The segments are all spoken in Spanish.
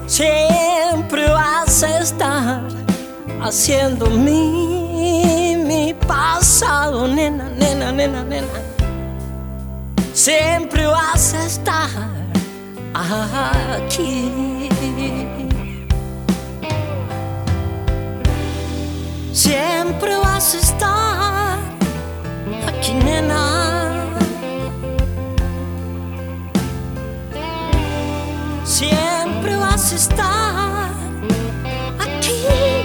Siempre vas a estar haciendo mi pasado, nena, nena, nena, nena. Siempre vas a estar aquí. Siempre vas a estar aquí, nena. Siempre vas a estar aquí,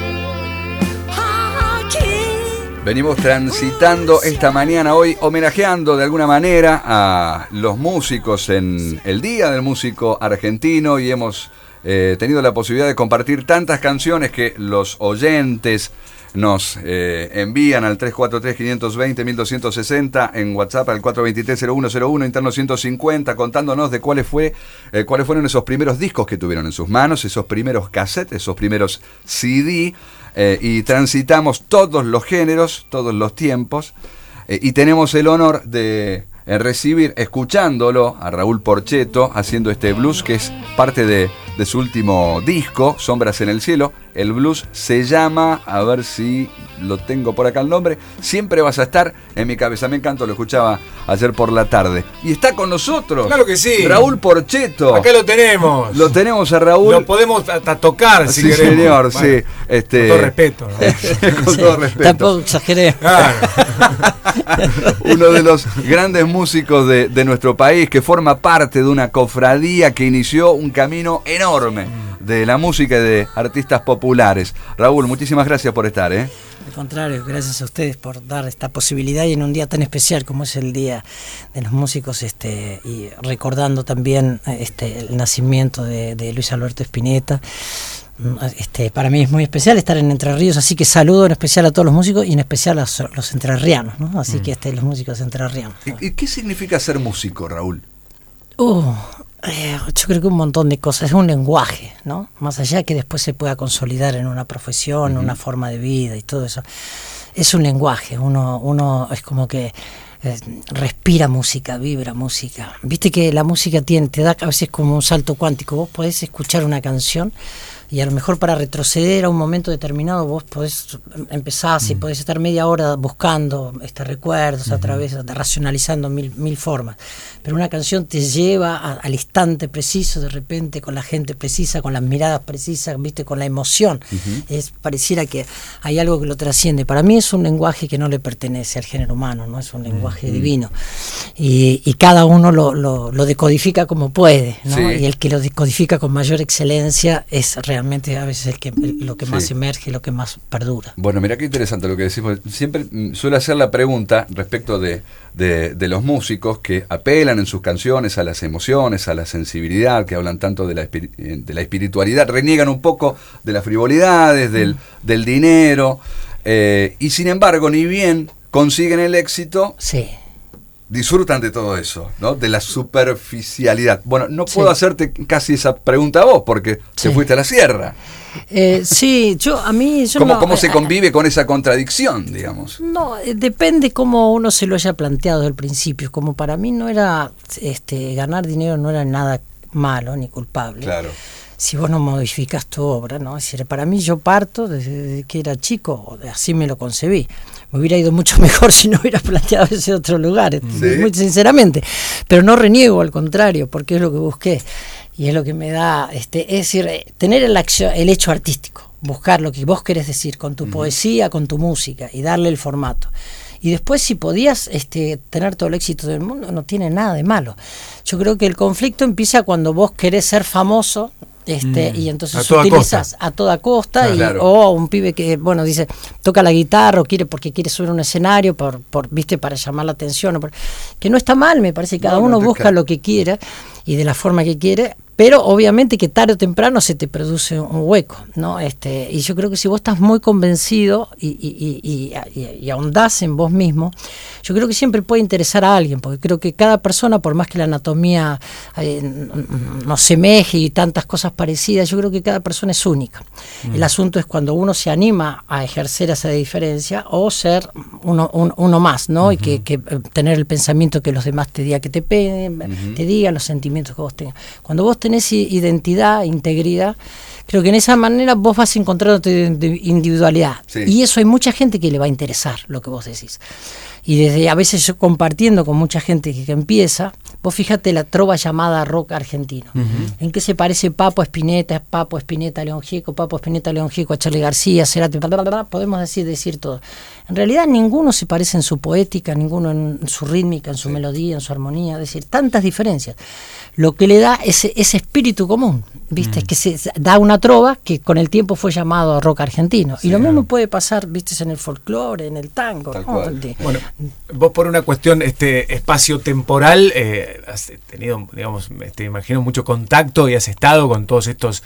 aquí. Venimos transitando esta mañana hoy, homenajeando de alguna manera a los músicos en el Día del Músico Argentino, y hemos tenido la posibilidad de compartir tantas canciones que los oyentes nos envían al 343-520-1260, en WhatsApp al 423-0101, interno 150, contándonos de cuáles fueron esos primeros discos que tuvieron en sus manos, esos primeros cassettes, esos primeros CD, y transitamos todos los géneros, todos los tiempos, y tenemos el honor de recibir, escuchándolo, a Raúl Porchetto haciendo este blues que es parte de su último disco, Sombras en el Cielo. El blues se llama, a ver si lo tengo por acá el nombre, Siempre vas a estar en mi cabeza. Me encantó, lo escuchaba ayer por la tarde. Y está con nosotros. Claro que sí. Raúl Porchetto. Acá lo tenemos. Lo tenemos a Raúl. Lo podemos hasta tocar si queremos. Señor, bueno, sí. Con todo respeto, ¿no? Con todo respeto. Tampoco exageré. Claro. Uno de los grandes músicos de nuestro país, que forma parte de una cofradía que inició un camino enorme de la música y de artistas populares. Raúl, muchísimas gracias por estar, Al contrario, gracias a ustedes por dar esta posibilidad, y en un día tan especial como es el Día de los Músicos, y recordando también el nacimiento de Luis Alberto Spinetta. Para mí es muy especial estar en Entre Ríos, así que saludo en especial a todos los músicos y en especial a los entrerrianos, ¿no? Así que los músicos entrerrianos. ¿Y qué significa ser músico, Raúl? Yo creo que un montón de cosas, es un lenguaje, ¿no? Más allá que después se pueda consolidar en una profesión, una forma de vida y todo eso, es un lenguaje. Uno es como que respira música, vibra música. Viste que la música te da a veces como un salto cuántico. Vos podés escuchar una canción y a lo mejor para retroceder a un momento determinado vos podés empezar, y podés estar media hora buscando recuerdos a través de racionalizando mil formas, pero una canción te lleva al instante preciso, de repente, con la gente precisa, con las miradas precisas, viste, con la emoción. Pareciera que hay algo que lo trasciende. Para mí es un lenguaje que no le pertenece al género humano, no es un lenguaje divino, y cada uno lo decodifica como puede, ¿no? Sí. Y el que lo decodifica con mayor excelencia es realmente a veces lo que más emerge, lo que más perdura. Bueno, mira qué interesante lo que decimos. Siempre suele hacer la pregunta respecto de los músicos que apelan en sus canciones a las emociones, a la sensibilidad, que hablan tanto de la espiritualidad, reniegan un poco de las frivolidades, del dinero, y sin embargo, ni bien consiguen el éxito, disfrutan de todo eso, ¿no? De la superficialidad. Bueno, no puedo hacerte casi esa pregunta a vos, porque te fuiste a la sierra. ¿Cómo se convive con esa contradicción, digamos? No, depende cómo uno se lo haya planteado desde el principio. Como para mí no era, ganar dinero no era nada malo ni culpable. Claro. Si vos no modificás tu obra, ¿no? Es decir, para mí, yo parto desde que era chico, así me lo concebí. Me hubiera ido mucho mejor si no hubiera planteado ese otro lugar, muy sinceramente. Pero no reniego, al contrario, porque es lo que busqué. Y es lo que me da, es decir, tener el hecho artístico, buscar lo que vos querés decir con tu poesía, con tu música, y darle el formato. Y después, si podías tener todo el éxito del mundo, no tiene nada de malo. Yo creo que el conflicto empieza cuando vos querés ser famoso, y entonces utilizas a toda costa, o un pibe que dice, toca la guitarra o porque quiere subir a un escenario viste, para llamar la atención, que no está mal. Me parece que cada uno busca lo que quiera y de la forma que quiere, pero obviamente que tarde o temprano se te produce un hueco, ¿no? Y yo creo que si vos estás muy convencido y ahondás en vos mismo, yo creo que siempre puede interesar a alguien, porque creo que cada persona, por más que la anatomía no semeje y tantas cosas parecidas, yo creo que cada persona es única. El asunto es cuando uno se anima a ejercer esa diferencia o ser uno más, ¿no? Y que tener el pensamiento que los demás te digan, que te peguen, te digan los sentimientos que vos tengas. Cuando vos tenés identidad, integridad, creo que en esa manera vos vas encontrando tu individualidad. Sí. Y eso hay mucha gente que le va a interesar lo que vos decís. Y desde a veces yo compartiendo con mucha gente que empieza, vos fíjate la trova llamada rock argentino. ¿En qué se parece Papo Spinetta, León Gieco, a Charly García, Cerati, podemos decir todo. En realidad ninguno se parece en su poética, ninguno en su rítmica, en su melodía, en su armonía, es decir, tantas diferencias. Lo que le da ese espíritu común, ¿viste? Es que se da una trova que con el tiempo fue llamado rock argentino. Sí, y lo mismo puede pasar, ¿viste? En el folclore, en el tango. ¿No? Bueno, vos por una cuestión espacio-temporal has tenido, digamos, imagino mucho contacto y has estado con todos estos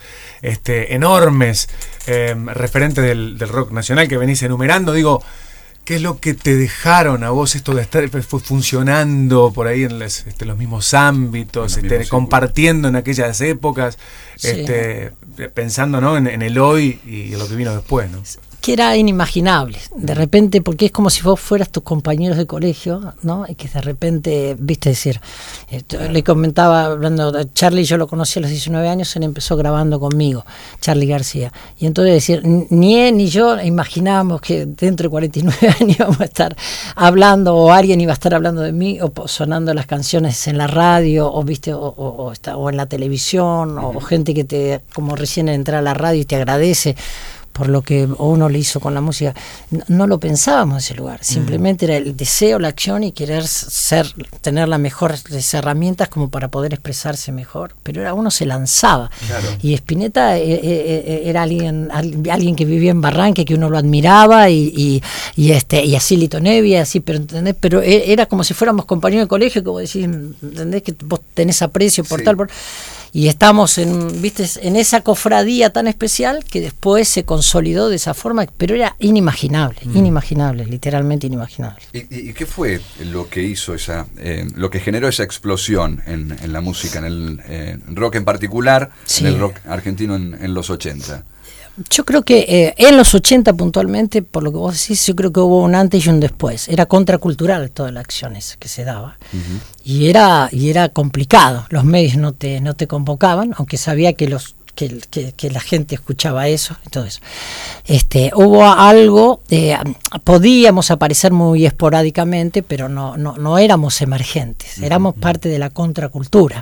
enormes referentes del rock nacional que venís enumerando. Digo, ¿qué es lo que te dejaron a vos esto de estar funcionando por ahí en los mismos ámbitos, compartiendo en aquellas épocas, sí. Pensando, ¿no? en el hoy y en lo que vino después, ¿no? Que era inimaginable, de repente, porque es como si vos fueras tus compañeros de colegio, ¿no? Y que de repente, viste, decir, le comentaba, hablando de Charly, yo lo conocí a los 19 años, él empezó grabando conmigo, Charly García, y entonces decir, ni él ni yo imaginábamos que dentro de 49 años íbamos a estar hablando, o alguien iba a estar hablando de mí, o sonando las canciones en la radio, o viste, o en la televisión, o gente que te, como recién entrar a la radio y te agradece por lo que uno le hizo con la música. No lo pensábamos en ese lugar, simplemente era el deseo, la acción y querer tener las mejores herramientas como para poder expresarse mejor, pero uno se lanzaba. Claro. Y Spinetta era alguien que vivía en Barranca, que uno lo admiraba, y así Lito Nebbia, así, pero ¿entendés? Pero era como si fuéramos compañeros de colegio, como decís, ¿entendés? Que vos tenés aprecio por tal, y estamos en esa cofradía tan especial que después se consolidó de esa forma, pero era inimaginable, literalmente inimaginable. ¿Y qué fue lo que hizo lo que generó esa explosión en la música, en el rock en particular, sí, en el rock argentino en los 80? Yo creo que en los 80 puntualmente, por lo que vos decís, yo creo que hubo un antes y un después. Era contracultural todas las acciones que se daba. Y era complicado. Los medios no te convocaban, aunque sabía que la gente escuchaba eso y todo eso. Hubo algo, podíamos aparecer muy esporádicamente, pero no éramos emergentes, éramos parte de la contracultura.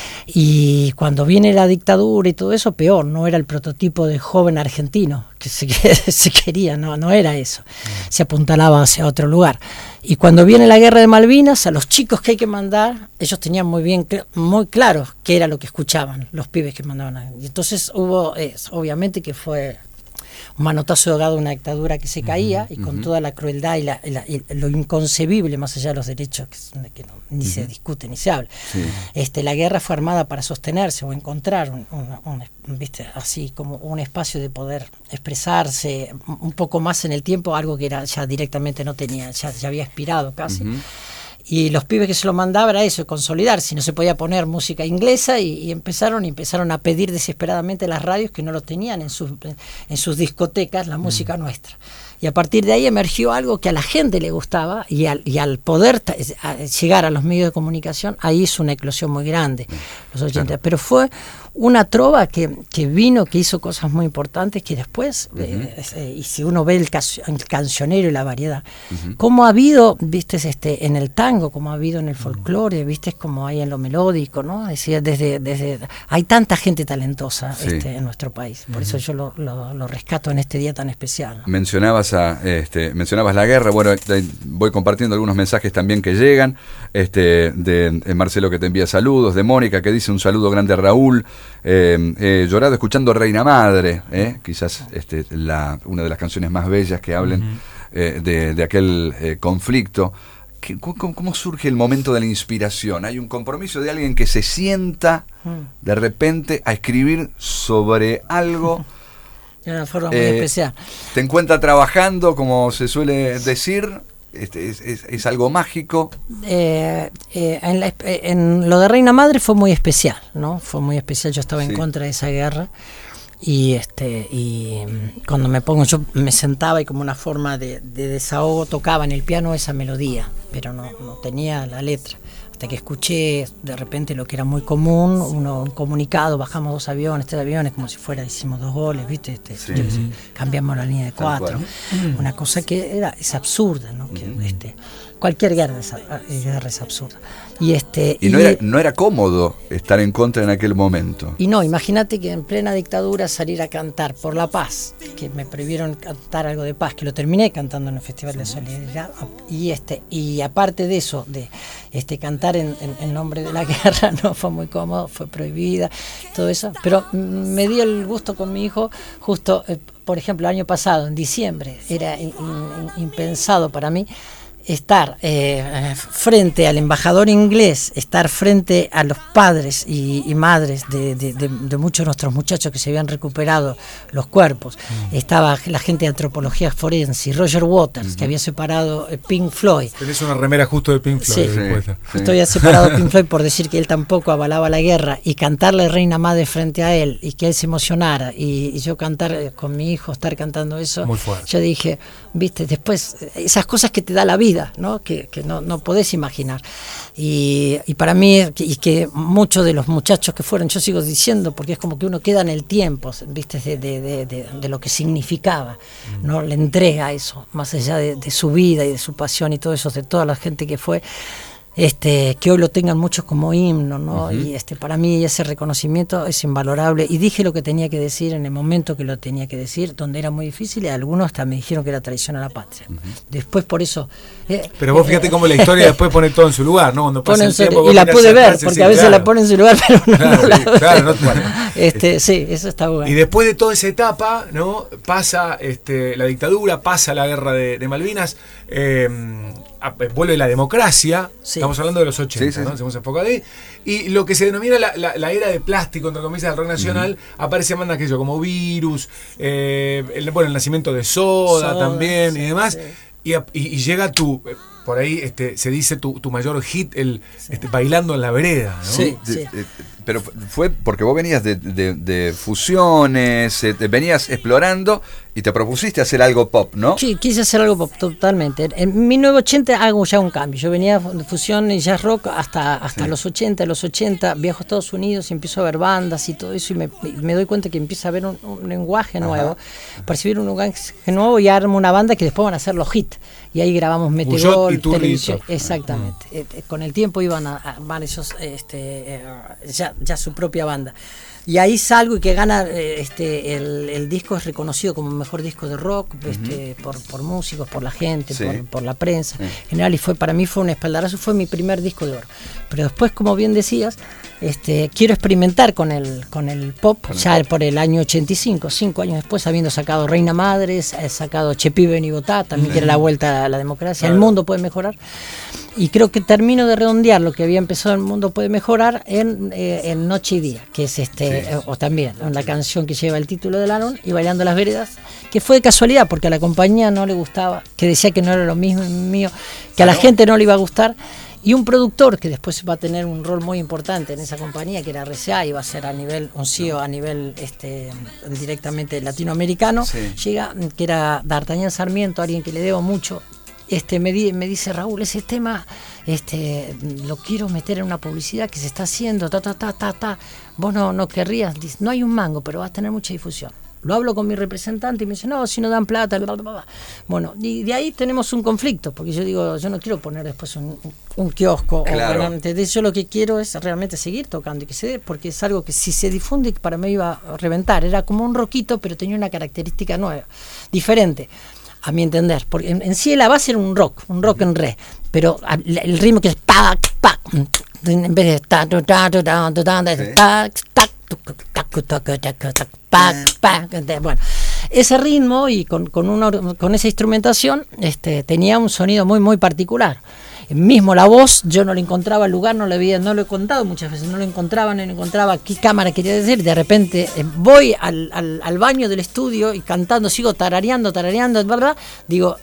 Y cuando viene la dictadura y todo eso, peor, no era el prototipo de joven argentino que se quería, no era eso, se apuntalaba hacia otro lugar. Y cuando viene la guerra de Malvinas, a los chicos que hay que mandar, ellos tenían muy claro qué era lo que escuchaban los pibes que mandaban. Y entonces hubo, obviamente que fue un manotazo de ahogado, una dictadura que se caía, y con toda la crueldad y lo inconcebible más allá de los derechos que ni se discute ni se habla. Sí. La guerra fue armada para sostenerse o encontrar ¿viste? Así como un espacio de poder expresarse un poco más en el tiempo, algo que ya directamente no tenía, ya había expirado casi. Y los pibes que se lo mandaban era eso, consolidar, si no se podía poner música inglesa, y empezaron a pedir desesperadamente las radios que no lo tenían en sus discotecas, la música nuestra. Y a partir de ahí emergió algo que a la gente le gustaba, y al poder llegar a los medios de comunicación, ahí hizo una eclosión muy grande, los 80. Claro. Pero fue una trova que vino, que hizo cosas muy importantes, que después, y si uno ve el cancionero y la variedad, como ha habido, viste, en el tango, como ha habido en el folclore, viste, como hay en lo melódico, ¿no? Es decir, desde hay tanta gente talentosa en nuestro país, por eso yo lo rescato en este día tan especial, ¿no? Mencionabas la guerra. Bueno, voy compartiendo algunos mensajes también que llegan, de Marcelo, que te envía saludos, de Mónica, que dice un saludo grande a Raúl. Llorado escuchando Reina Madre, quizás una de las canciones más bellas que hablen de aquel conflicto. ¿Cómo surge el momento de la inspiración? Hay un compromiso de alguien que se sienta de repente a escribir sobre algo de una forma muy especial. Te encuentra trabajando, como se suele decir. Es algo mágico. En lo de Reina Madre fue muy especial, ¿no? Fue muy especial. Yo estaba en contra de esa guerra, y cuando yo me sentaba, y como una forma de desahogo tocaba en el piano esa melodía, pero no tenía la letra. hasta que escuché de repente lo que era muy común, un comunicado, bajamos 2 aviones, 3 aviones, como si fuera, hicimos 2 goles, ¿viste? Cambiamos la línea de 4, una cosa que es absurda, ¿no? Que, cualquier guerra es absurda. Y no era cómodo estar en contra en aquel momento. Y no, imagínate que en plena dictadura salir a cantar por la paz, que me prohibieron cantar algo de paz, que lo terminé cantando en el Festival de Solidaridad, y aparte de eso, de cantar en nombre de la guerra, no fue muy cómodo, fue prohibida, todo eso, pero me dio el gusto con mi hijo, justo, por ejemplo, el año pasado, en diciembre, era impensado para mí estar frente al embajador inglés, estar frente a los padres y madres de muchos de nuestros muchachos que se habían recuperado los cuerpos. Estaba la gente de antropología forense, Roger Waters, que había separado Pink Floyd. Tenés una remera justo de Pink Floyd. Sí. Justo había separado Pink Floyd por decir que él tampoco avalaba la guerra, y cantarle Reina Madre frente a él y que él se emocionara, y yo cantar con mi hijo, estar cantando eso. Muy fuerte. Yo dije, viste, después esas cosas que te da la vida, ¿no? Que no podés imaginar. Y para mí, y que muchos de los muchachos que fueron, yo sigo diciendo, porque es como que uno queda en el tiempo, ¿viste? De lo que significaba, ¿no? La entrega a eso, más allá de su vida y de su pasión y todo eso, de toda la gente que fue. Que hoy lo tengan muchos como himno, ¿no? Y para mí ese reconocimiento es invalorable, y dije lo que tenía que decir en el momento que lo tenía que decir, donde era muy difícil, y algunos hasta me dijeron que era traición a la patria. Después por eso pero vos fíjate cómo la historia después pone todo en su lugar, ¿no? Cuando pasa el tiempo, y la pude ver, porque a veces la pone en su lugar, pero no la claro, sí, eso está bueno. Y después de toda esa etapa, ¿no? Pasa la dictadura, pasa la guerra de Malvinas, vuelve la democracia, estamos hablando de los 80, ¿no? Hacemos enfocado ahí, y lo que se denomina la era de plástico, entre comillas, del rock nacional, aparecen bandas que como Virus, el nacimiento de Soda también, y demás, y llega por ahí se dice tu mayor hit, Bailando en la Vereda, ¿no? Sí. Pero fue porque vos venías de fusiones, venías explorando y te propusiste hacer algo pop, ¿no? Sí, quise hacer algo pop, totalmente. En 1980 hago ya un cambio. Yo venía de fusión y jazz rock hasta los 80. En los 80 viajo a Estados Unidos y empiezo a ver bandas y todo eso, y me doy cuenta que empieza a haber un lenguaje nuevo, percibir un lenguaje nuevo, y armo una banda que después van a ser los hits. Y ahí grabamos Meteor, televisión. Exactamente. Con el tiempo van esos ya su propia banda. Y ahí salgo, y que gana el disco es reconocido como mejor disco de rock, por músicos, por la gente, por la prensa en general, y para mí fue un espaldarazo, fue mi primer disco de oro. Pero después, como bien decías, quiero experimentar con el pop ya por el año 85, 5 años después, habiendo sacado Reina Madres, he sacado Che Pibe ni Botá, también que era la vuelta a la democracia, El Mundo Puede Mejorar, y creo que termino de redondear lo que había empezado El Mundo Puede Mejorar en Noche y Día, que es o también la canción que lleva el título del álbum, y Bailando las Veredas, que fue de casualidad, porque a la compañía no le gustaba, que decía que no era lo mismo mío, que a la gente no le iba a gustar. Y un productor que después va a tener un rol muy importante en esa compañía, que era RCA, y va a ser un CEO a nivel directamente latinoamericano, llega, que era D'Artagnan Sarmiento, alguien que le debo mucho, me dice: Raúl, ese tema lo quiero meter en una publicidad que se está haciendo, vos no querrías. Dice: no hay un mango, pero vas a tener mucha difusión. Lo hablo con mi representante y me dice: no, si no dan plata, bla, bla, bla. Bueno, y de ahí tenemos un conflicto, porque yo digo, yo no quiero poner después un kiosco, claro. Yo lo que quiero es realmente seguir tocando y que se dé, porque es algo que si se difunde para mí iba a reventar. Era como un rockito, pero tenía una característica nueva, diferente, a mi entender, porque en sí la base era un rock en re, pero el ritmo que es pa, en vez de bueno, ese ritmo y con esa instrumentación tenía un sonido muy muy particular. Mismo la voz, yo no le encontraba el lugar, no lo he contado muchas veces, no lo encontraba qué cámara quería decir. De repente voy al baño del estudio y cantando, sigo tarareando, ¿verdad? Digo,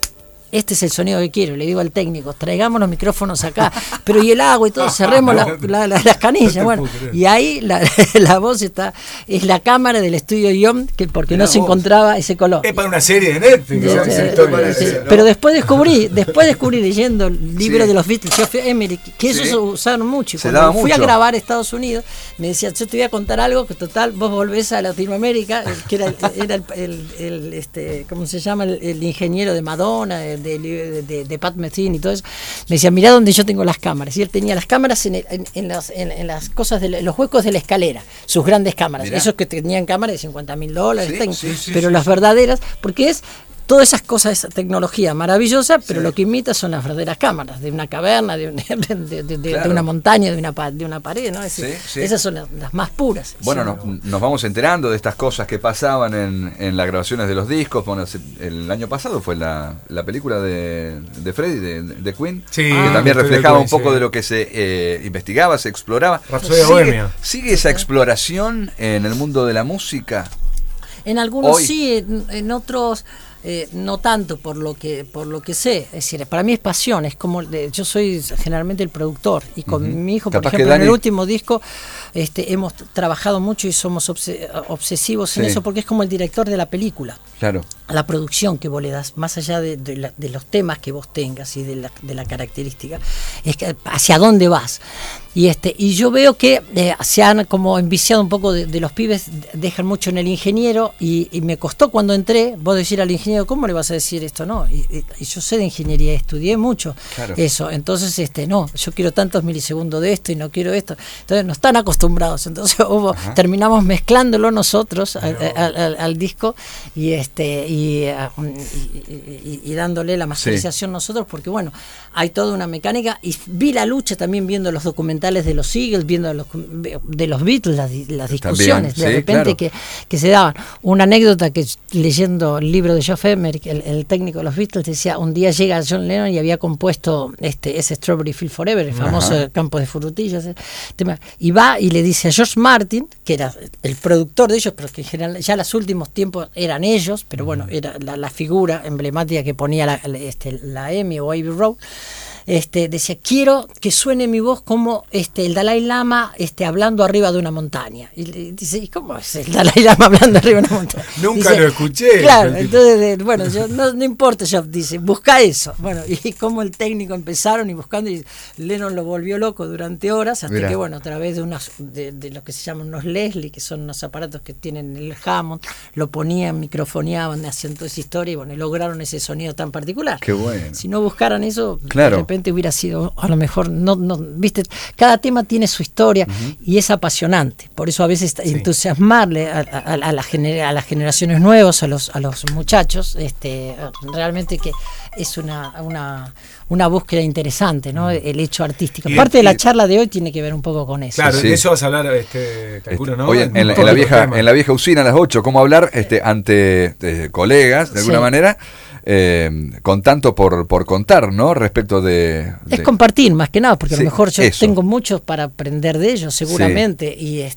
este es el sonido que quiero. Le digo al técnico, traigamos los micrófonos acá, pero y el agua y todo, cerremos las canillas. Bueno, y ahí la voz es la cámara del estudio Ion, que porque no se encontraba ese color. Es para una serie de Netflix. Pero después descubrí leyendo el libro de los Beatles, Geoff Emerick, que eso se usaron mucho. Y cuando fui a grabar a Estados Unidos, me decía, yo te voy a contar algo que total, vos volvés a Latinoamérica, que era el ¿cómo se llama? El ingeniero de Madonna, de Pat Metheny y todo eso. Me decía, mirá donde yo tengo las cámaras. Y él tenía las cámaras en las cosas, los huecos de la escalera, sus grandes cámaras. Mirá. Esos que tenían cámaras de $50,000, pero las verdaderas, porque es todas esas cosas, esa tecnología maravillosa, pero lo que imita son las verdaderas cámaras, de una caverna, de una montaña, de una pared, ¿no? Esas son las más puras. Bueno, nos vamos enterando de estas cosas que pasaban en las grabaciones de los discos. Bueno, el año pasado fue la película de Freddie, de Queen, que también reflejaba un poco de lo que se investigaba, se exploraba. ¿Sigue esa exploración en el mundo de la música? En algunos sí, en otros... no tanto por lo que sé, es decir, para mí es pasión, es como yo soy generalmente el productor y con mi hijo, por ejemplo, en el último disco hemos trabajado mucho y somos obsesivos en eso, porque es como el director de la película. Claro. La producción que vos le das, más allá de los temas que vos tengas y de la característica, es que hacia dónde vas. Y yo veo que se han como enviciado un poco de los pibes, dejan mucho en el ingeniero, y me costó cuando entré, vos decir al ingeniero, ¿cómo le vas a decir esto? No, y yo sé de ingeniería, estudié mucho eso, entonces no, yo quiero tantos milisegundos de esto y no quiero esto, entonces no están acostumbrados, entonces terminamos mezclándolo nosotros al disco y dándole la masterización nosotros, porque bueno, hay toda una mecánica, y vi la lucha también viendo los documentales de los Eagles, viendo de los Beatles, las discusiones también, de repente que se daban. Una anécdota que leyendo el libro de Geoff Emerick, el técnico de los Beatles, decía, un día llega John Lennon y había compuesto ese Strawberry Fields Forever, el famoso campo de frutillas, y va y le dice a George Martin, que era el productor de ellos, pero que en general ya en los últimos tiempos eran ellos, pero bueno, era la figura emblemática que ponía la EMI o Abbey Road, decía, quiero que suene mi voz como el Dalai Lama hablando arriba de una montaña. Y le dice, ¿y cómo es el Dalai Lama hablando arriba de una montaña? Nunca lo escuché. Claro, entonces, bueno, yo no importa, yo dice, busca eso. Bueno, y como el técnico empezaron y buscando, y Lennon lo volvió loco durante horas, hasta que, bueno, a través de lo que se llaman unos Leslie, que son unos aparatos que tienen el Hammond, lo ponían, microfoneaban, hacían toda esa historia, y bueno, lograron ese sonido tan particular. Qué bueno. Si no buscaran eso, de repente hubiera sido, a lo mejor, no viste, cada tema tiene su historia y es apasionante. Por eso a veces entusiasmarle a las generaciones nuevas, a los muchachos, realmente que es una búsqueda interesante, ¿no? El hecho artístico. Parte de la charla de hoy tiene que ver un poco con eso. Claro, de eso vas a hablar, calculo, ¿no? Hoy en la vieja usina a las 8, ¿cómo hablar ante colegas, de alguna manera? Con tanto por contar, ¿no? Respecto de... Es compartir, más que nada, porque a lo mejor yo tengo mucho para aprender de ellos, seguramente,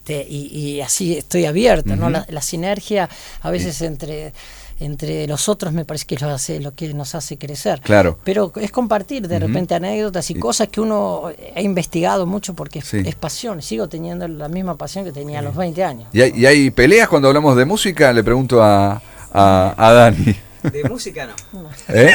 y así estoy abierta, ¿no? La sinergia a veces entre los otros me parece que es lo que nos hace crecer. Claro. Pero es compartir de repente anécdotas y cosas que uno ha investigado mucho, porque es pasión. Sigo teniendo la misma pasión que tenía a los 20 años. ¿Y hay peleas cuando hablamos de música? Le pregunto a Dani. De música no.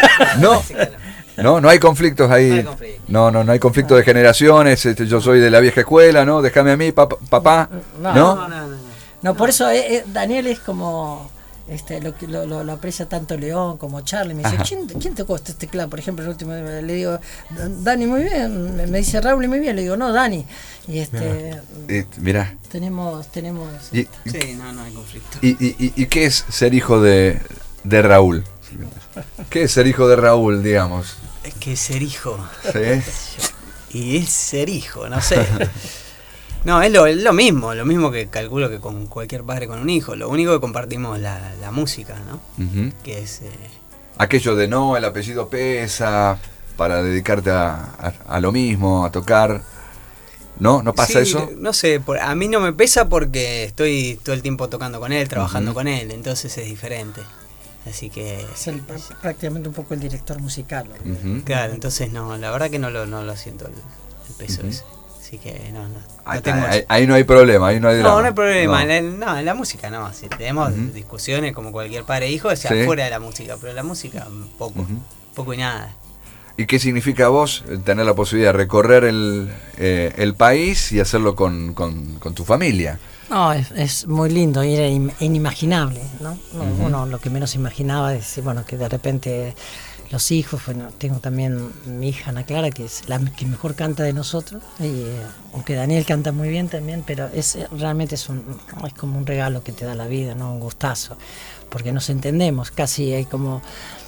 No hay conflictos ahí. No hay conflicto de generaciones. Yo soy de la vieja escuela, ¿no? Déjame a mí, papá. No, por eso Daniel es como... lo aprecia tanto León como Charlie. Me dice, ¿quién tocó este teclado? Por ejemplo, el último le digo, Dani, muy bien. Me dice, Raúl, muy bien. Le digo, no, Dani. Y mirá. Tenemos sí, no hay conflicto. ¿Y qué es ser hijo de Raúl? ¿Qué es ser hijo de Raúl, digamos? Es que ser hijo. ¿Sí? Y es ser hijo, no sé. No, es lo mismo que calculo que con cualquier padre con un hijo. Lo único que compartimos la música, ¿no? Que es... Aquello de el apellido pesa para dedicarte a lo mismo, a tocar. ¿No pasa eso? No sé, a mí no me pesa porque estoy todo el tiempo tocando con él, trabajando con él, entonces es diferente. Así que... Es prácticamente un poco el director musical. ¿No? Claro, entonces no, la verdad que no lo siento el peso ese. Así que no ahí no hay problema, ahí no hay drama. No hay problema. En la música no. Si tenemos discusiones como cualquier padre e hijo, sea fuera de la música, pero la música poco y nada. ¿Y qué significa a vos tener la posibilidad de recorrer el país y hacerlo con tu familia? No, es muy lindo y era inimaginable, ¿no? Uno lo que menos imaginaba es, bueno, que de repente los hijos, bueno, tengo también mi hija Ana Clara, que es la que mejor canta de nosotros, y, aunque Daniel canta muy bien también, pero realmente es como un regalo que te da la vida, ¿no? Un gustazo, porque nos entendemos, casi hay como...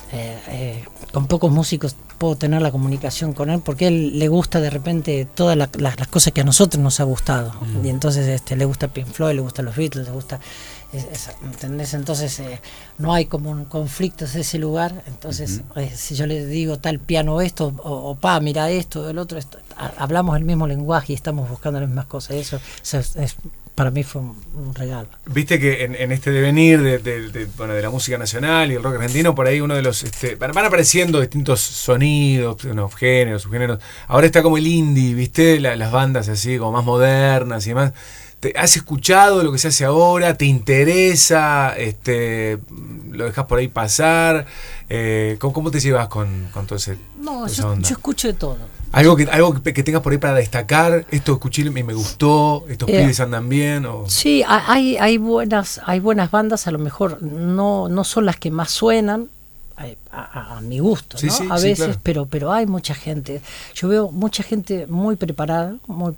con pocos músicos puedo tener la comunicación con él porque él le gusta de repente todas las cosas que a nosotros nos ha gustado y entonces le gusta Pink Floyd, le gustan los Beatles, le gusta ¿entendés? Entonces no hay como un conflicto en ese lugar, entonces si yo le digo tal piano esto o mira esto, el otro hablamos el mismo lenguaje y estamos buscando las mismas cosas, eso es para mí fue un regalo. Viste que en este devenir de la música nacional y el rock argentino, por ahí uno de los van apareciendo distintos sonidos, géneros, subgéneros. Ahora está como el indie, ¿viste? Las bandas así como más modernas y demás. ¿Has escuchado lo que se hace ahora? ¿Te interesa? ¿Lo dejas por ahí pasar? ¿Cómo te llevas con todo ese? No, yo escucho de todo. ¿Algo que tengas por ahí para destacar? Esto escuché y me gustó, estos pibes andan bien. Sí, hay buenas bandas, a lo mejor no son las que más suenan a mi gusto, ¿no? Sí, a veces, claro. pero hay mucha gente. Yo veo mucha gente muy preparada.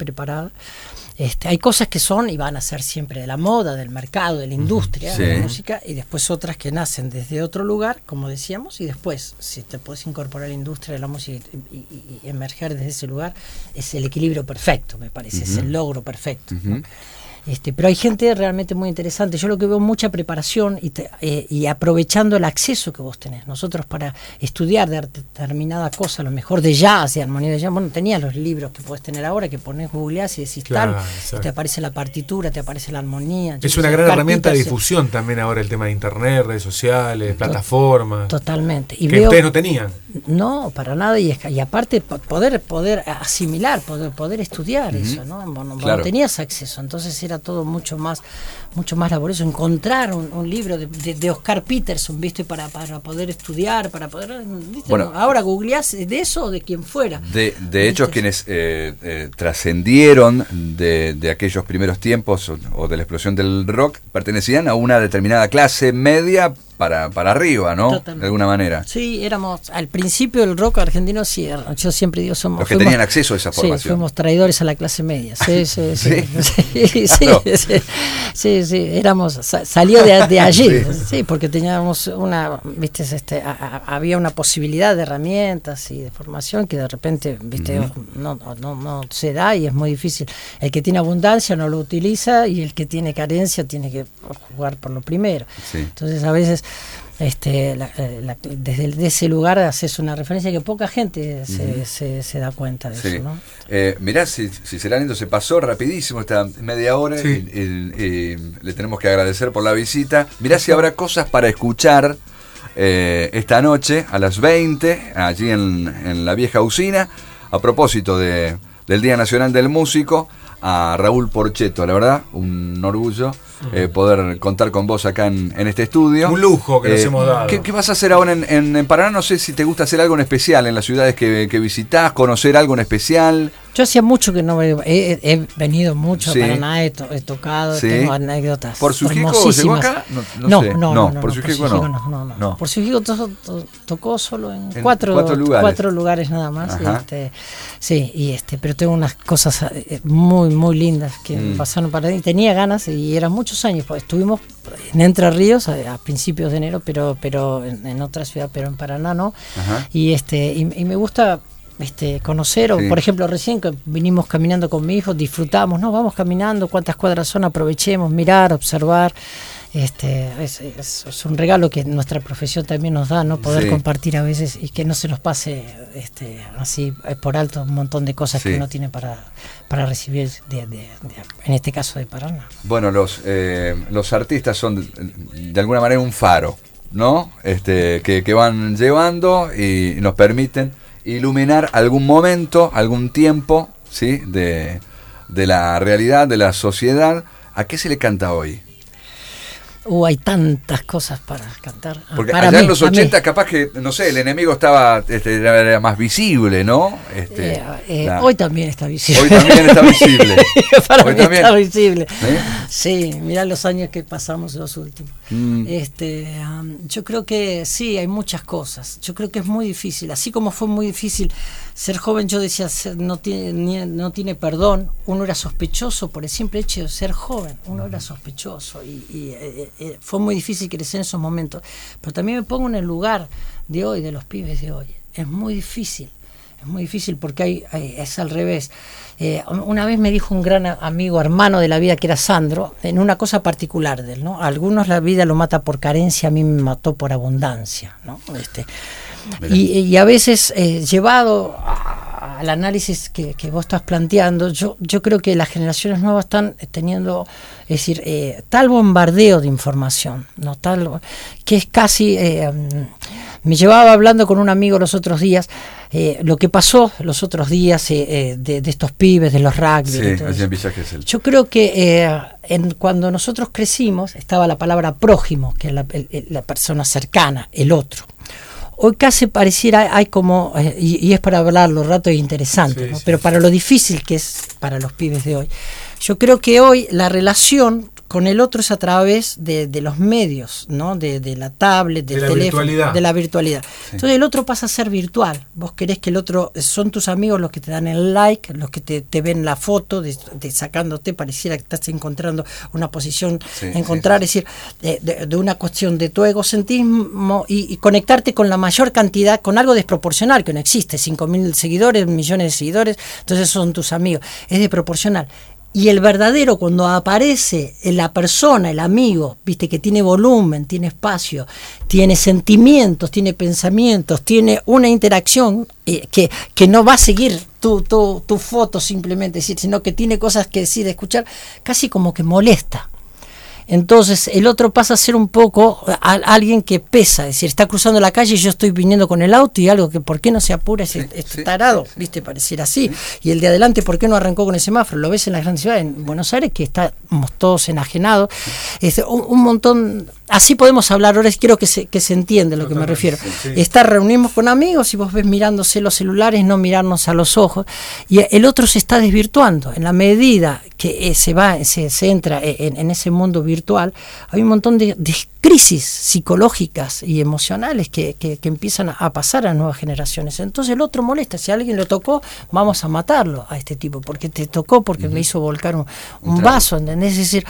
Hay cosas que son y van a ser siempre de la moda, del mercado, de la industria, de la música, y después otras que nacen desde otro lugar, como decíamos, y después, si te puedes incorporar a la industria de la música y emerger desde ese lugar, es el equilibrio perfecto, me parece, es el logro perfecto, ¿no? Pero hay gente realmente muy interesante. Yo lo que veo mucha preparación y aprovechando el acceso que vos tenés. Nosotros para estudiar determinada cosa, a lo mejor de jazz, de armonía de jazz, bueno, tenías los libros que podés tener ahora, que ponés, googleás y decís tal, y te aparece la partitura, te aparece la armonía. Es una gran herramienta de difusión también ahora el tema de internet, redes sociales, plataformas. Totalmente. Y que ustedes no tenían. No, para nada, y aparte poder asimilar, poder estudiar eso, ¿no? No tenías acceso, entonces era todo mucho más laborioso. Encontrar un libro de Oscar Peterson, ¿viste? Para poder estudiar, para poder, ¿viste? Bueno, ahora googleás de eso o de quien fuera. De hecho, quienes trascendieron de aquellos primeros tiempos o de la explosión del rock pertenecían a una determinada clase media para arriba, ¿no? Totalmente. De alguna manera. Sí, éramos al principio del rock argentino, sí, yo siempre digo, los que tenían acceso a esa formación. Sí, fuimos traidores a la clase media. Sí. Sí, éramos, salió de allí, sí, porque teníamos había una posibilidad de herramientas y de formación que de repente, no se da y es muy difícil. El que tiene abundancia no lo utiliza y el que tiene carencia tiene que jugar por lo primero. Sí. Entonces a veces desde ese lugar haces una referencia que poca gente se da cuenta de eso, ¿no? Mirá, si será lindo, se pasó rapidísimo esta media hora y le tenemos que agradecer por la visita. Mirá si habrá cosas para escuchar esta noche a las 20 allí en la vieja usina, a propósito del Día Nacional del Músico. A Raúl Porchetto, la verdad, un orgullo poder contar con vos acá en este estudio. Un lujo que nos hemos dado. ¿Qué vas a hacer ahora en Paraná? No sé si te gusta hacer algo en especial en las ciudades que visitás, conocer algo en especial. Yo hacía mucho que no he venido mucho a Paraná, he tocado, tengo anécdotas. ¿Por Sujico llegó acá? No, por Sujico no. Por Sujico tocó solo en cuatro lugares nada más. Pero tengo unas cosas muy lindas que me pasaron para ahí. Tenía ganas y eran muchos años. Pues estuvimos en Entre Ríos a principios de enero, pero en otra ciudad, pero en Paraná no. Y me gusta conocer, por ejemplo, recién que vinimos caminando con mi hijo, disfrutamos, vamos caminando, cuántas cuadras son, aprovechemos, mirar, observar. Es un regalo que nuestra profesión también nos da, ¿no? Poder compartir a veces y que no se nos pase así por alto un montón de cosas que uno tiene para recibir en este caso de Paraná. Bueno, los artistas son de alguna manera un faro ¿no? Que van llevando y nos permiten iluminar algún momento, algún tiempo, ¿sí? de la realidad, de la sociedad. ¿A qué se le canta hoy? Hay tantas cosas para cantar. Porque para allá mí, en los 80 capaz que, no sé, el enemigo estaba era más visible, ¿no? Hoy también está visible. Hoy también está visible. Para hoy mí también está visible. ¿Eh? Sí, mirá los años que pasamos los últimos. Yo creo que sí, hay muchas cosas. Yo creo que es muy difícil. Así como fue muy difícil ser joven, yo decía, no tiene perdón. Uno era sospechoso por el simple hecho de ser joven. Uno era sospechoso y fue muy difícil crecer en esos momentos, pero también me pongo en el lugar de hoy, de los pibes de hoy. Es muy difícil porque es al revés. Una vez me dijo un gran amigo, hermano de la vida, que era Sandro, en una cosa particular de él, ¿no? A algunos la vida lo mata por carencia, a mí me mató por abundancia, ¿no? Y a veces, llevado al análisis que vos estás planteando, yo creo que las generaciones nuevas están teniendo, es decir, tal bombardeo de información, ¿no? Que es casi... me llevaba hablando con un amigo los otros días, lo que pasó los otros días de estos pibes, de los rugby. Sí, yo creo que cuando nosotros crecimos estaba la palabra prójimo, que es la persona cercana, el otro. Hoy casi pareciera, hay como, y es para hablarlo rato es interesante, ¿no? Pero para lo difícil que es para los pibes de hoy, yo creo que hoy la relación con el otro es a través de los medios, ¿no? De la tablet, del teléfono, de la virtualidad. Sí. Entonces el otro pasa a ser virtual. Vos querés que el otro, son tus amigos los que te dan el like, los que te ven la foto de sacándote, pareciera que estás encontrando una posición, es decir, de una cuestión de tu egocentrismo y conectarte con la mayor cantidad, con algo desproporcional que no existe, 5.000 seguidores, millones de seguidores, entonces son tus amigos, es desproporcional. Y el verdadero, cuando aparece la persona, el amigo, viste, que tiene volumen, tiene espacio, tiene sentimientos, tiene pensamientos, tiene una interacción que no va a seguir tu foto simplemente, sino que tiene cosas que decir, escuchar, casi como que molesta. Entonces el otro pasa a ser un poco alguien que pesa, es decir, está cruzando la calle y yo estoy viniendo con el auto y algo que ¿por qué no se apura este tarado? ¿Viste? Pareciera así. Y el de adelante, ¿por qué no arrancó con el semáforo? Lo ves en las grandes ciudades, en Buenos Aires, que estamos todos enajenados. Un montón, así podemos hablar, ahora quiero que se entiende a lo que me refiero. Reunimos con amigos y vos ves mirándose los celulares, no mirarnos a los ojos, y el otro se está desvirtuando. En la medida que se entra en ese mundo virtual, hay un montón de crisis psicológicas y emocionales que empiezan a pasar a nuevas generaciones. Entonces el otro molesta. Si a alguien lo tocó, vamos a matarlo a este tipo, porque te tocó, porque me hizo volcar un vaso, ¿entendés? Es decir,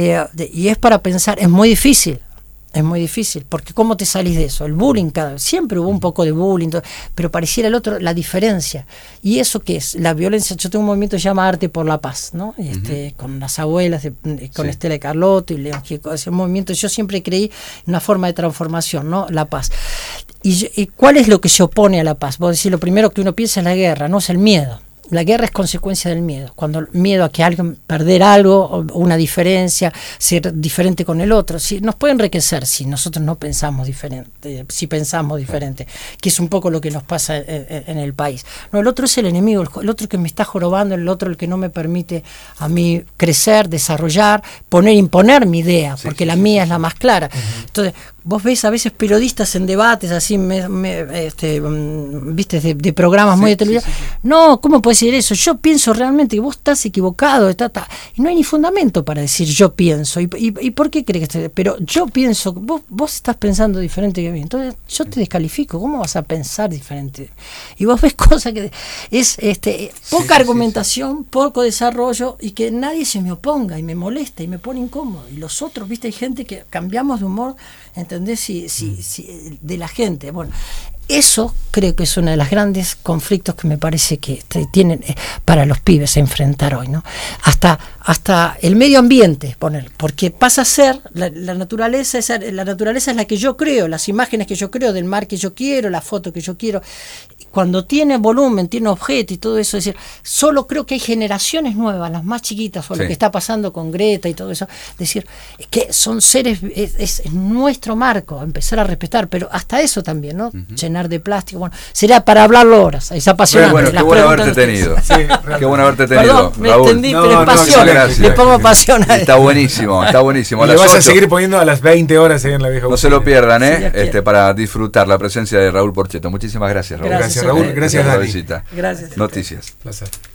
y es para pensar, es muy difícil. Es muy difícil, porque ¿cómo te salís de eso? El bullying, siempre hubo un poco de bullying, pero pareciera el otro la diferencia. ¿Y eso qué es? La violencia. Yo tengo un movimiento que se llama Arte por la Paz, ¿no? Con las abuelas, con Estela Carlotto y León Gieco, ese movimiento. Yo siempre creí en una forma de transformación, ¿no? La paz. ¿Y cuál es lo que se opone a la paz? Vos decís, lo primero que uno piensa es la guerra, no es el miedo. La guerra es consecuencia del miedo. Cuando el miedo a que alguien perder algo, o una diferencia, ser diferente con el otro, si nos puede enriquecer si nosotros no pensamos diferente, si pensamos diferente, que es un poco lo que nos pasa en el país. No, el otro es el enemigo, el otro que me está jorobando, el otro el que no me permite a mí crecer, desarrollar, imponer mi idea, porque la mía es la más clara. Entonces, vos ves a veces periodistas en debates así, viste, de programas muy de televisión. No, ¿cómo puede decir eso? Yo pienso realmente que vos estás equivocado, y no hay ni fundamento para decir yo pienso. ¿Y por qué crees que pero yo pienso, vos estás pensando diferente que mí, entonces yo te descalifico. ¿Cómo vas a pensar diferente? Y vos ves cosas que es poca argumentación, poco desarrollo, y que nadie se me oponga y me molesta y me pone incómodo. Y los otros, viste, hay gente que cambiamos de humor, ¿entendés? Si de la gente. Bueno, Eso creo que es uno de los grandes conflictos que me parece que tienen para los pibes enfrentar hoy, ¿no? Hasta el medio ambiente, porque pasa a ser la naturaleza es la que yo creo, las imágenes que yo creo del mar que yo quiero, la foto que yo quiero. Cuando tiene volumen, tiene objeto y todo eso, es decir, solo creo que hay generaciones nuevas, las más chiquitas, o lo que está pasando con Greta y todo eso, es decir, que son seres, es nuestro marco, empezar a respetar, pero hasta eso también, ¿no? Llenar de plástico, bueno, sería para hablarlo horas, es apasionante. Bueno, qué bueno haberte tenido. Qué bueno haberte tenido. Perdón, me Raúl. entendí, pero es pasión, le pongo pasión a Está buenísimo, está buenísimo. Y le vas a seguir poniendo a las 20 horas ahí en la vieja. No se lo pierdan, para disfrutar la presencia de Raúl Porchetto. Muchísimas gracias, Raúl. Gracias, Raúl. Gracias, Dani. Gracias. Noticias. Placer.